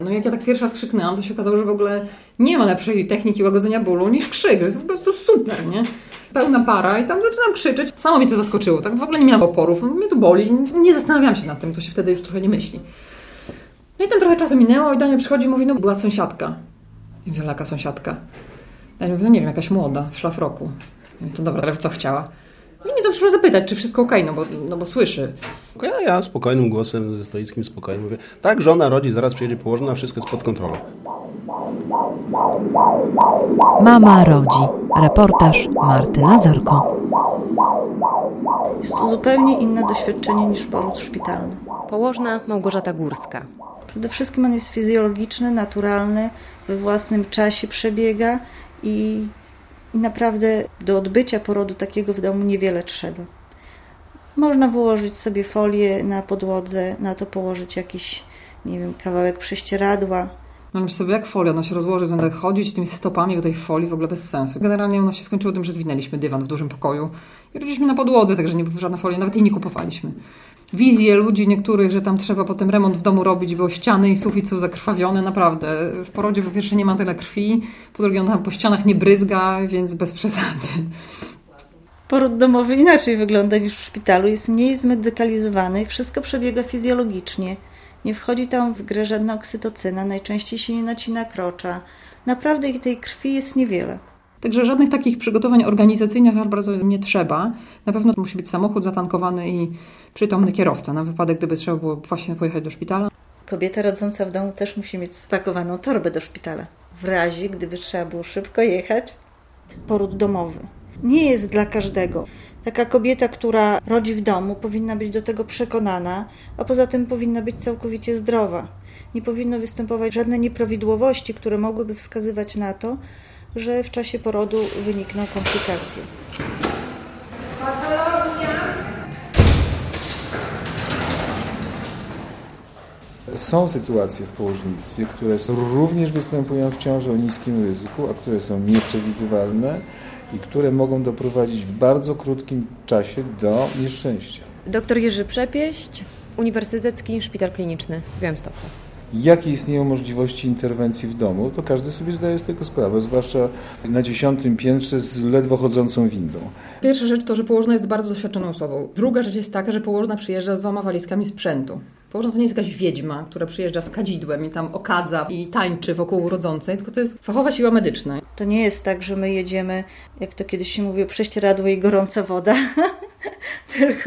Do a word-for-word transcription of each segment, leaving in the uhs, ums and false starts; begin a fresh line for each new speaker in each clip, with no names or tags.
No jak ja tak pierwszy raz krzyknęłam, to się okazało, że w ogóle nie ma lepszej techniki łagodzenia bólu niż krzyk. To jest po prostu super, nie? Pełna para i tam zaczynam krzyczeć. Samo mnie to zaskoczyło, tak w ogóle nie miałam oporów. Mnie to boli, nie zastanawiałam się nad tym, to się wtedy już trochę nie myśli. No i tam trochę czasu minęło i Daniel przychodzi i mówi, no była sąsiadka. I mówię, jaka sąsiadka? Daniel mówi, no nie wiem, jakaś młoda, w szlafroku. I mówię, to dobra, ale co chciała? I nie przyszła zapytać, czy wszystko okej, okay, no, bo, no bo słyszy.
Ja, ja spokojnym głosem, ze stoickim spokojem mówię, tak, żona rodzi, zaraz przyjedzie położona, wszystko jest pod kontrolą.
Mama rodzi. Reportaż Marty Lazarko.
Jest to zupełnie inne doświadczenie niż poród szpitalny.
Położna Małgorzata Górska.
Przede wszystkim on jest fizjologiczny, naturalny, we własnym czasie przebiega i, i naprawdę do odbycia porodu takiego w domu niewiele trzeba. Można wyłożyć sobie folię na podłodze, na to położyć jakiś, nie wiem, kawałek prześcieradła.
No myślę sobie, jak folia, ona się rozłoży, będę chodzić tymi stopami do tej folii, w ogóle bez sensu. Generalnie u nas się skończyło tym, że zwinęliśmy dywan w dużym pokoju i rodziliśmy na podłodze, także nie żadna folia, nawet jej nie kupowaliśmy. Wizje ludzi niektórych, że tam trzeba potem remont w domu robić, bo ściany i sufit są zakrwawione, naprawdę. W porodzie po pierwsze nie ma tyle krwi, po drugie on tam po ścianach nie bryzga, więc bez przesady.
Poród domowy inaczej wygląda niż w szpitalu, jest mniej zmedykalizowany i wszystko przebiega fizjologicznie. Nie wchodzi tam w grę żadna oksytocyna, najczęściej się nie nacina krocza. Naprawdę ich tej krwi jest niewiele.
Także żadnych takich przygotowań organizacyjnych aż bardzo nie trzeba. Na pewno musi być samochód zatankowany i przytomny kierowca, na wypadek, gdyby trzeba było właśnie pojechać do szpitala.
Kobieta rodząca w domu też musi mieć spakowaną torbę do szpitala. W razie, gdyby trzeba było szybko jechać. Poród domowy nie jest dla każdego. Taka kobieta, która rodzi w domu, powinna być do tego przekonana, a poza tym powinna być całkowicie zdrowa. Nie powinno występować żadne nieprawidłowości, które mogłyby wskazywać na to, że w czasie porodu wynikną komplikacje.
Są sytuacje w położnictwie, które również występują w ciąży o niskim ryzyku, a które są nieprzewidywalne i które mogą doprowadzić w bardzo krótkim czasie do nieszczęścia.
Doktor Jerzy Przepieść, Uniwersytecki Szpital Kliniczny w Białymstoku.
Jakie istnieją możliwości interwencji w domu, to każdy sobie zdaje z tego sprawę, zwłaszcza na dziesiątym piętrze z ledwo chodzącą windą.
Pierwsza rzecz to, że położna jest bardzo doświadczoną osobą. Druga rzecz jest taka, że położna przyjeżdża z dwoma walizkami sprzętu. Położna to nie jest jakaś wiedźma, która przyjeżdża z kadzidłem i tam okadza i tańczy wokół rodzącej, tylko to jest fachowa siła medyczna.
To nie jest tak, że my jedziemy, jak to kiedyś się mówiło, prześcieradło i gorąca woda, tylko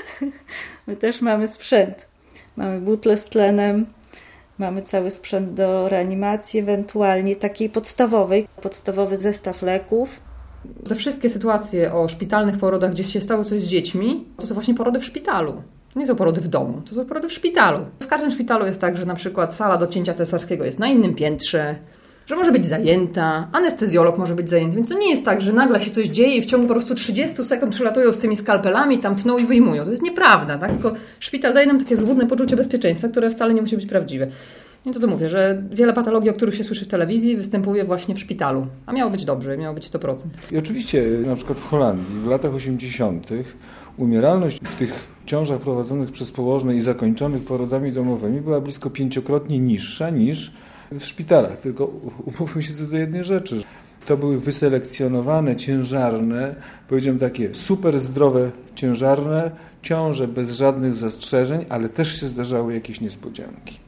my też mamy sprzęt. Mamy butlę z tlenem, mamy cały sprzęt do reanimacji, ewentualnie takiej podstawowej, podstawowy zestaw leków.
Te wszystkie sytuacje o szpitalnych porodach, gdzie się stało coś z dziećmi, to są właśnie porody w szpitalu. To nie są porody w domu, to są porody w szpitalu. W każdym szpitalu jest tak, że na przykład sala do cięcia cesarskiego jest na innym piętrze, że może być zajęta, anestezjolog może być zajęty, więc to nie jest tak, że nagle się coś dzieje i w ciągu po prostu trzydziestu sekund przylatują z tymi skalpelami, tam tną i wyjmują. To jest nieprawda, tak? Tylko szpital daje nam takie złudne poczucie bezpieczeństwa, które wcale nie musi być prawdziwe. I to to mówię, że wiele patologii, o których się słyszy w telewizji, występuje właśnie w szpitalu. A miało być dobrze, miało być sto procent.
I oczywiście na przykład w Holandii w latach osiemdziesiątych umieralność w tych ciążach prowadzonych przez położne i zakończonych porodami domowymi była blisko pięciokrotnie niższa niż w szpitalach. Tylko umówmy się co do jednej rzeczy. To były wyselekcjonowane, ciężarne, powiedziałem takie super zdrowe, ciężarne ciąże bez żadnych zastrzeżeń, ale też się zdarzały jakieś niespodzianki.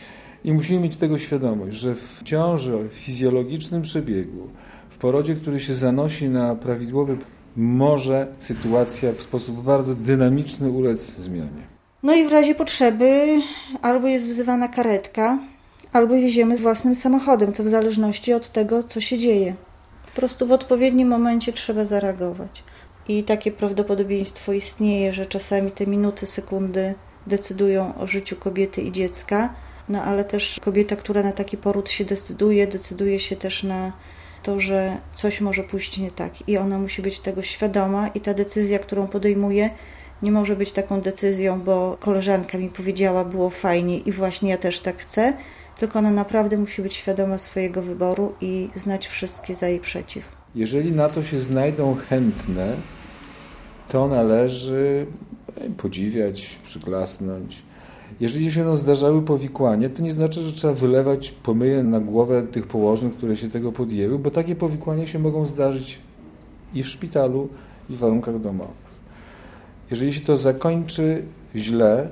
I musimy mieć tego świadomość, że w ciąży o fizjologicznym przebiegu, w porodzie, który się zanosi na prawidłowy, może sytuacja w sposób bardzo dynamiczny ulec zmianie.
No i w razie potrzeby albo jest wzywana karetka, albo jedziemy własnym samochodem, to w zależności od tego, co się dzieje. Po prostu w odpowiednim momencie trzeba zareagować. I takie prawdopodobieństwo istnieje, że czasami te minuty, sekundy decydują o życiu kobiety i dziecka, no ale też kobieta, która na taki poród się decyduje, decyduje się też na to, że coś może pójść nie tak i ona musi być tego świadoma i ta decyzja, którą podejmuje, nie może być taką decyzją, bo koleżanka mi powiedziała, było fajnie i właśnie ja też tak chcę, tylko ona naprawdę musi być świadoma swojego wyboru i znać wszystkie za i przeciw.
Jeżeli na to się znajdą chętne, to należy podziwiać, przyklasnąć Jeżeli się nam zdarzały powikłania, to nie znaczy, że trzeba wylewać pomyje na głowę tych położnych, które się tego podjęły, bo takie powikłania się mogą zdarzyć i w szpitalu, i w warunkach domowych. Jeżeli się to zakończy źle,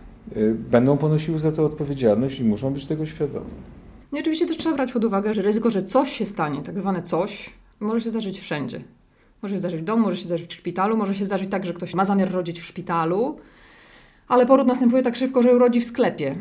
będą ponosiły za to odpowiedzialność i muszą być tego świadomi.
I oczywiście też trzeba brać pod uwagę, że ryzyko, że coś się stanie, tak zwane coś, może się zdarzyć wszędzie. Może się zdarzyć w domu, może się zdarzyć w szpitalu, może się zdarzyć tak, że ktoś ma zamiar rodzić w szpitalu, ale poród następuje tak szybko, że urodzi w sklepie.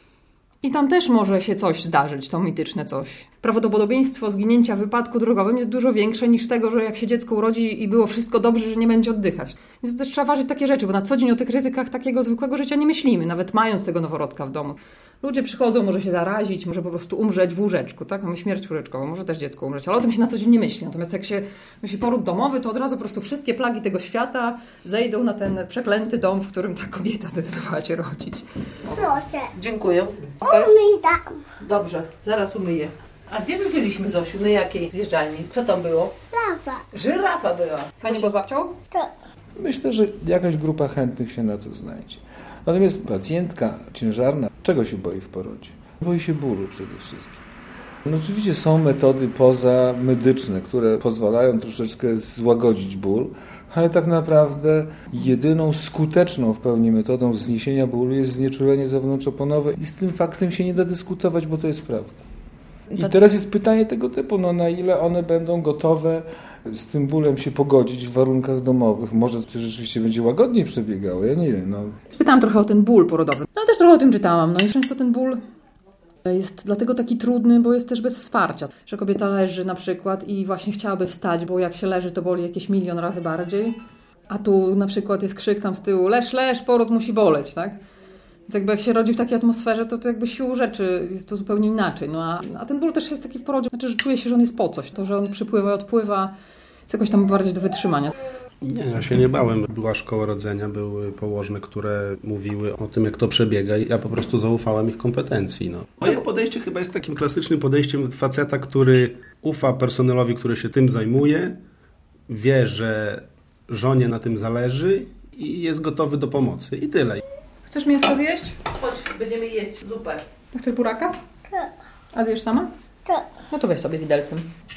I tam też może się coś zdarzyć, to mityczne coś. Prawdopodobieństwo zginięcia w wypadku drogowym jest dużo większe niż tego, że jak się dziecko urodzi i było wszystko dobrze, że nie będzie oddychać. Więc też trzeba ważyć takie rzeczy, bo na co dzień o tych ryzykach takiego zwykłego życia nie myślimy, nawet mając tego noworodka w domu. Ludzie przychodzą, może się zarazić, może po prostu umrzeć w łóżeczku, tak? Mamy śmierć łóżeczkową, może też dziecko umrzeć, ale o tym się na co dzień nie myśli. Natomiast jak się myśli poród domowy, to od razu po prostu wszystkie plagi tego świata zejdą na ten przeklęty dom, w którym ta kobieta zdecydowała się rodzić.
Proszę.
Dziękuję.
Umyj tam.
Dobrze, zaraz umyję. A gdzie my byliśmy, Zosiu? Na jakiej zjeżdżalni? Co tam było?
Lawa.
Żyrafa była. Fajnie było z babcią?
Tak.
Myślę, że jakaś grupa chętnych się na to znajdzie. Natomiast pacjentka ciężarna, czego się boi w porodzie? Boi się bólu przede wszystkim. No oczywiście są metody pozamedyczne, które pozwalają troszeczkę złagodzić ból, ale tak naprawdę jedyną skuteczną w pełni metodą zniesienia bólu jest znieczulenie zewnątrzoponowe i z tym faktem się nie da dyskutować, bo to jest prawda. I teraz jest pytanie tego typu, no na ile one będą gotowe z tym bólem się pogodzić w warunkach domowych. Może to rzeczywiście będzie łagodniej przebiegało, ja nie wiem. No.
Pytałam trochę o ten ból porodowy, no, ale też trochę o tym czytałam. No i często ten ból jest dlatego taki trudny, bo jest też bez wsparcia. Że kobieta leży na przykład i właśnie chciałaby wstać, bo jak się leży, to boli jakieś milion razy bardziej. A tu na przykład jest krzyk tam z tyłu, leż, leż, poród musi boleć, tak? Więc jakby jak się rodzi w takiej atmosferze, to, to jakby siłą rzeczy jest to zupełnie inaczej. No a, a ten ból też jest taki w porodzie, znaczy, że czuje się, że on jest po coś. To, że on przypływa i odpływa, jest jakoś tam bardziej do wytrzymania.
Nie, ja się nie bałem. Była szkoła rodzenia, były położne, które mówiły o tym, jak to przebiega i ja po prostu zaufałem ich kompetencji. No. Moje podejście chyba jest takim klasycznym podejściem faceta, który ufa personelowi, który się tym zajmuje, wie, że żonie na tym zależy i jest gotowy do pomocy. I tyle.
Chcesz mięsko zjeść? Chodź, będziemy jeść zupę. Chcesz buraka?
Tak.
A zjesz sama?
Tak.
No to weź sobie widelcem.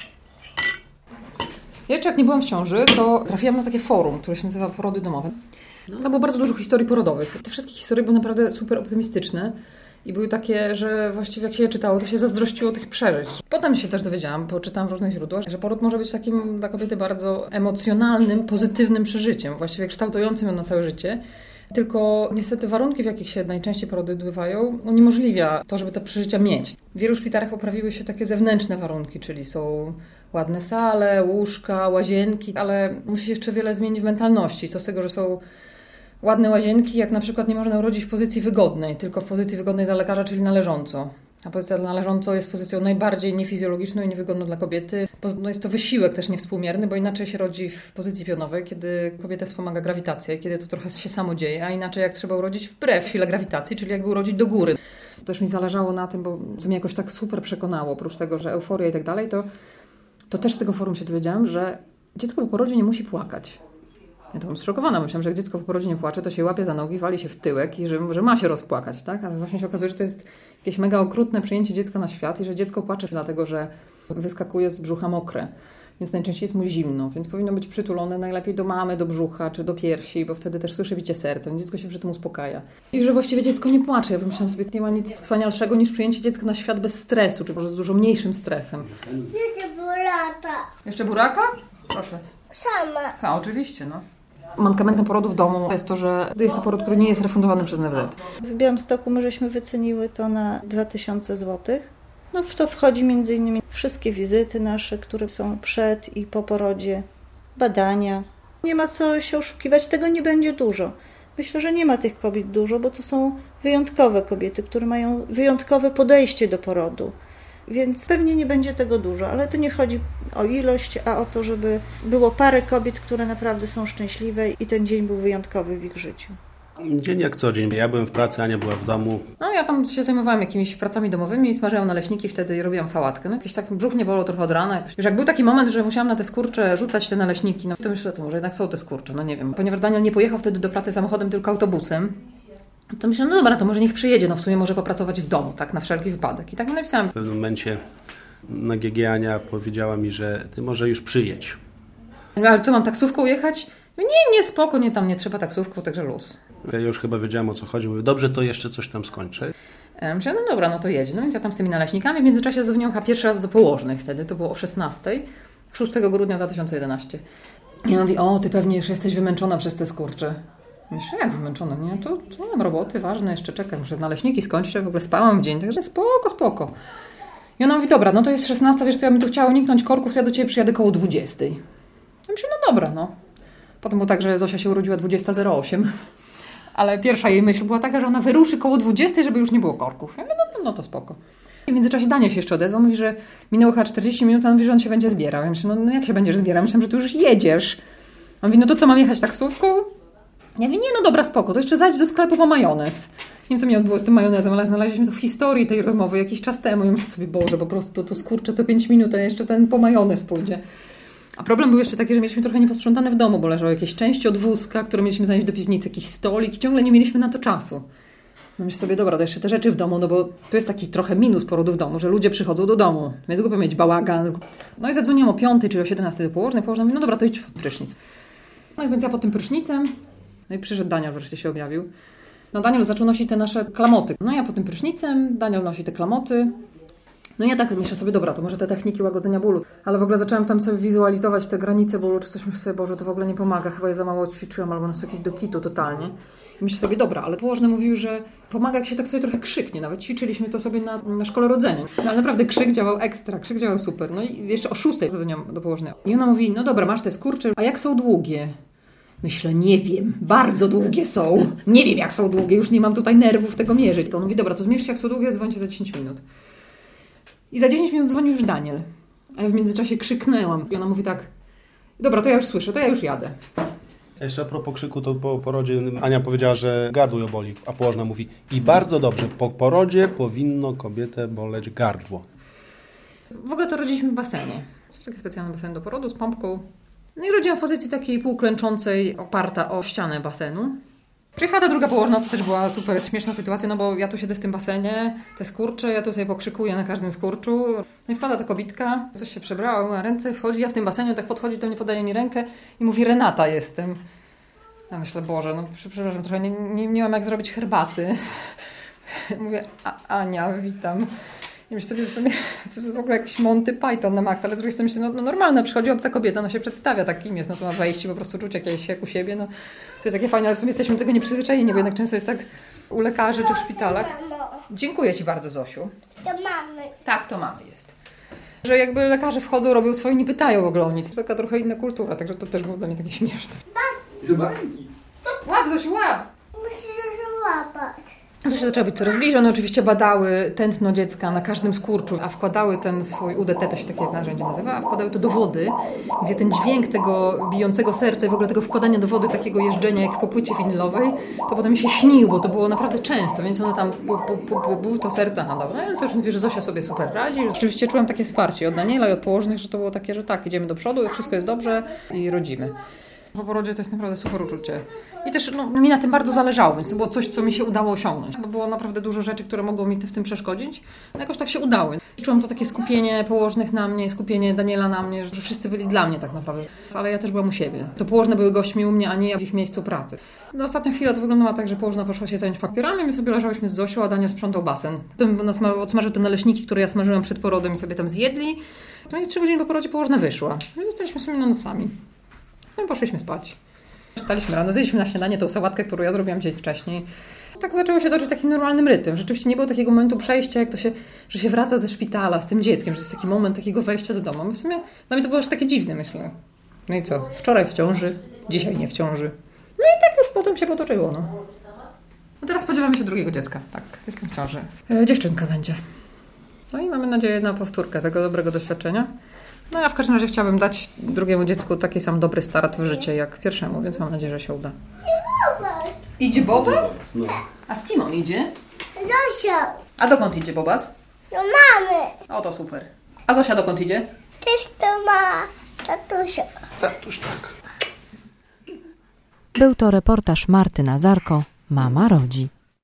Jeszcze jak nie byłam w ciąży, to trafiłam na takie forum, które się nazywa Porody Domowe. Tam było bardzo dużo historii porodowych. Te wszystkie historie były naprawdę super optymistyczne i były takie, że właściwie jak się je czytało, to się zazdrościło tych przeżyć. Potem się też dowiedziałam, bo czytałam w różnych źródłach, że poród może być takim dla kobiety bardzo emocjonalnym, pozytywnym przeżyciem, właściwie kształtującym ją na całe życie. Tylko niestety warunki, w jakich się najczęściej porody odbywają, uniemożliwia to, żeby te przeżycia mieć. W wielu szpitalach poprawiły się takie zewnętrzne warunki, czyli są ładne sale, łóżka, łazienki, ale musi się jeszcze wiele zmienić w mentalności. Co z tego, że są ładne łazienki, jak na przykład nie można urodzić w pozycji wygodnej, tylko w pozycji wygodnej dla lekarza, czyli na leżąco. A pozycja na leżąco jest pozycją najbardziej niefizjologiczną i niewygodną dla kobiety. No jest to wysiłek też niewspółmierny, bo inaczej się rodzi w pozycji pionowej, kiedy kobietę wspomaga grawitacja, kiedy to trochę się samo dzieje, a inaczej jak trzeba urodzić wbrew sile grawitacji, czyli jakby urodzić do góry. To też mi zależało na tym, bo co mnie jakoś tak super przekonało, oprócz tego, że euforia i tak dalej, to, to też z tego forum się dowiedziałam, że dziecko po porodzie nie musi płakać. Ja to byłam zszokowana. Myślałam, że jak dziecko po porodzie nie płacze, to się łapie za nogi, wali się w tyłek i że, że ma się rozpłakać, tak? Ale właśnie się okazuje, że to jest jakieś mega okrutne przyjęcie dziecka na świat i że dziecko płacze dlatego, że wyskakuje z brzucha mokre. Więc najczęściej jest mu zimno, więc powinno być przytulone najlepiej do mamy, do brzucha czy do piersi, bo wtedy też słyszy bicie serca, więc dziecko się przy tym uspokaja. I że właściwie dziecko nie płacze. Ja pomyślałam sobie, nie ma nic wspanialszego niż przyjęcie dziecka na świat bez stresu, czy może z dużo mniejszym stresem.
Jeszcze buraka.
Jeszcze buraka? Proszę.
Sama.
Sa, oczywiście, no. Mankamentem porodu w domu jest to, że jest to poród, który nie jest refundowany przez N F Z.
W Białymstoku my żeśmy wyceniły to na dwa tysiące złotych. No w to wchodzi między innymi wszystkie wizyty nasze, które są przed i po porodzie, badania. Nie ma co się oszukiwać, tego nie będzie dużo. Myślę, że nie ma tych kobiet dużo, bo to są wyjątkowe kobiety, które mają wyjątkowe podejście do porodu. Więc pewnie nie będzie tego dużo, ale to nie chodzi o ilość, a o to, żeby było parę kobiet, które naprawdę są szczęśliwe i ten dzień był wyjątkowy w ich życiu.
Dzień jak co dzień. Ja byłem w pracy, Ania była w domu.
No ja tam się zajmowałam jakimiś pracami domowymi i smażyłam naleśniki, wtedy robiłam sałatkę. No jakiś tak brzuch nie bolał trochę od rana. Już jak był taki moment, że musiałam na te skurcze rzucać te naleśniki, no to myślę, to może jednak są te skurcze, no nie wiem. Ponieważ Daniel nie pojechał wtedy do pracy samochodem, tylko autobusem. To myślę, no dobra, to może niech przyjedzie, no w sumie może popracować w domu, tak na wszelki wypadek. I tak mi napisałam.
W pewnym momencie na G G Ania powiedziała mi, że ty może już przyjedź.
No, ale co, mam taksówką jechać? Nie, nie, spoko, nie, tam nie trzeba taksówką, także luz.
Ja już chyba wiedziałam, o co chodzi. Mówię, dobrze, to jeszcze coś tam skończę.
Ja myślę, no dobra, no to jedź. No więc ja tam z tymi naleśnikami. W międzyczasie zadzwoniłam chyba pierwszy raz do położnych wtedy. To było o szesnastej, szóstego grudnia dwa tysiące jedenastego. I ona mówi, o, ty pewnie już jesteś wymęczona przez te skurcze. Myślę, jak wymęczona? Nie, to, to mam roboty ważne, jeszcze czekam, muszę naleśniki skończyć, w ogóle spałam w dzień, także spoko, spoko. I ona mówi, dobra, no to jest szesnasta, wiesz, to ja bym tu chciała uniknąć korków, to ja do Ciebie przyjadę koło dwudziestej. Ja myślę, no dobra, no. Potem było tak, że Zosia się urodziła dwudziesta zero osiem, ale pierwsza jej myśl była taka, że ona wyruszy koło dwudziestej, żeby już nie było korków. Ja mówię, no, no, no to spoko. I w międzyczasie Daniel się jeszcze odezwał, mówi, że minęło chyba czterdzieści minut, a on mówi, że on się będzie zbierał. Ja myślę, no, no jak się będziesz zbierał? Myślałam, że ty już jedziesz. On mówi, no to co, mam jechać taksówką? Ja mówię, nie, no dobra, spoko, to jeszcze zajdź do sklepu po majonez. Nie wiem, co mi odbyło z tym majonezem, ale znaleźliśmy to w historii tej rozmowy jakiś czas temu. I myślę sobie, Boże, po prostu to skurczę co pięć minut, a jeszcze ten po majonez pójdzie. A problem był jeszcze taki, że mieliśmy trochę nieposprzątane w domu, bo leżały jakieś części od wózka, które mieliśmy zanieść do piwnicy, jakiś stolik i ciągle nie mieliśmy na to czasu. No myślę sobie, dobra, to jeszcze te rzeczy w domu, no bo to jest taki trochę minus porodu w domu, że ludzie przychodzą do domu, więc głupio mieć bałagan. No i zadzwoniłam o piątej, czyli o siedemnastej do położnej, położna mówi, no dobra, to idź pod prysznic. No i więc ja pod tym prysznicem, no i przyszedł Daniel, wreszcie się objawił. No Daniel zaczął nosić te nasze klamoty. No ja pod tym prysznicem, Daniel nosi te klamoty. No i ja tak myślę sobie, dobra, to może te techniki łagodzenia bólu. Ale w ogóle zaczęłam tam sobie wizualizować te granice bólu, czy coś, myślę sobie, Boże, to w ogóle nie pomaga, chyba ja za mało ćwiczyłam, albo nas jakieś do kitu totalnie. I myślę sobie, dobra, ale położne mówiły, że pomaga, jak się tak sobie trochę krzyknie. Nawet ćwiczyliśmy to sobie na, na szkole rodzenia. No, ale naprawdę krzyk działał ekstra, krzyk działał super. No i jeszcze o szóstej zadzwoniłam do położnej. I ona mówi, no dobra, masz te skurcze, a jak są długie? Myślę, nie wiem, bardzo długie są. Nie wiem, jak są długie, już nie mam tutaj nerwów tego mierzyć. To on mówi, dobra, to zmierz się, jak są długie, dzwońcie za dziesięć minut. I za dziesięć minut dzwonił już Daniel. A ja w międzyczasie krzyknęłam. I ona mówi tak, dobra, to ja już słyszę, to ja już jadę.
Jeszcze a propos krzyku, to po porodzie Ania powiedziała, że gardło ją boli, a położna mówi, i bardzo dobrze, po porodzie powinno kobietę boleć gardło.
W ogóle to rodziliśmy w basenie. To taki specjalny basen do porodu z pompką. No i rodziłam w pozycji takiej półklęczącej, oparta o ścianę basenu. Przyjechała ta druga położna, to też była super śmieszna sytuacja, no bo ja tu siedzę w tym basenie, te skurcze, ja tu sobie pokrzykuję na każdym skurczu. No i wpada ta kobitka, coś się przebrała, ma ręce, wchodzi, ja w tym basenie, tak podchodzi do mnie, podaje mi rękę i mówi, Renata jestem. Ja myślę, Boże, no przepraszam, trochę nie, nie, nie mam jak zrobić herbaty. Mówię, a, Ania, witam. I myślę sobie, że to jest w ogóle jakiś Monty Python na maksa, ale z drugiej strony myślę, no, no normalne, przychodzi obca kobieta, no się przedstawia, tak kim jest, no to ma wejść i po prostu czuć jakieś jak u siebie, no to jest takie fajne, ale w sumie jesteśmy do tego nieprzyzwyczajeni, bo jednak często jest tak u lekarzy czy w szpitalach. Dziękuję Ci bardzo, Zosiu.
To mamy.
Tak, to mamy jest. Że jakby lekarze wchodzą, robią swoje, nie pytają w ogóle o nic. To taka trochę inna kultura, także to też było dla mnie takie śmieszne. Łap, Zosiu, łap!
Musisz się łapać.
Zosia zaczęła być coraz bliżej. One oczywiście badały tętno dziecka na każdym skurczu, a wkładały ten swój U D T, to się takie narzędzie nazywa, a wkładały to do wody. Więc ten dźwięk tego bijącego serca i w ogóle tego wkładania do wody, takiego jeżdżenia jak po płycie winylowej, to potem mi się śnił, bo to było naprawdę często, więc one tam bu, bu, bu, bu, bu, to serca handlowe. No więc już mówię, że Zosia sobie super radzi. Rzeczywiście czułam takie wsparcie od Daniela i od położnych, że to było takie, że tak, idziemy do przodu, wszystko jest dobrze i rodzimy. Po porodzie to jest naprawdę super uczucie. I też no, mi na tym bardzo zależało, więc to było coś, co mi się udało osiągnąć. Bo było naprawdę dużo rzeczy, które mogło mi w tym przeszkodzić. No jakoś tak się udały. Czułam to takie skupienie położnych na mnie, skupienie Daniela na mnie, że wszyscy byli dla mnie tak naprawdę. Ale ja też byłam u siebie. To położne były gośćmi u mnie, a nie ja w ich miejscu pracy. No, ostatnia chwila to wyglądała tak, że położna poszła się zająć papierami, my sobie leżałyśmy z Zosią, a Daniel sprzątał basen. Potem nas odsmażył te naleśniki, które ja smażyłam przed porodem i sobie tam zjedli. No i trzy godziny po porodzie położna wyszła. My zostaliśmy sobie na nocami. No i poszliśmy spać. Wstaliśmy rano, zjedliśmy na śniadanie tą sałatkę, którą ja zrobiłam dzień wcześniej. Tak zaczęło się toczyć takim normalnym rytmem. Rzeczywiście nie było takiego momentu przejścia, jak to się, że się wraca ze szpitala z tym dzieckiem, że to jest taki moment takiego wejścia do domu. W sumie dla mnie to było aż takie dziwne, myślę. No i co? Wczoraj w ciąży, dzisiaj nie w ciąży. No i tak już potem się potoczyło, no. No teraz spodziewamy się drugiego dziecka. Tak, jestem w ciąży. E, dziewczynka będzie. No i mamy nadzieję na powtórkę tego dobrego doświadczenia. No ja w każdym razie chciałabym dać drugiemu dziecku taki sam dobry start w życie jak pierwszemu, więc mam nadzieję, że się uda. Idzie Bobas?
No.
A z kim on idzie?
Zosia.
A dokąd idzie Bobas?
Do mamy.
O, to super. A Zosia dokąd idzie?
Też to ma tatusia.
Tatuś tak.
Był to reportaż Marty Nazarko, Mama rodzi.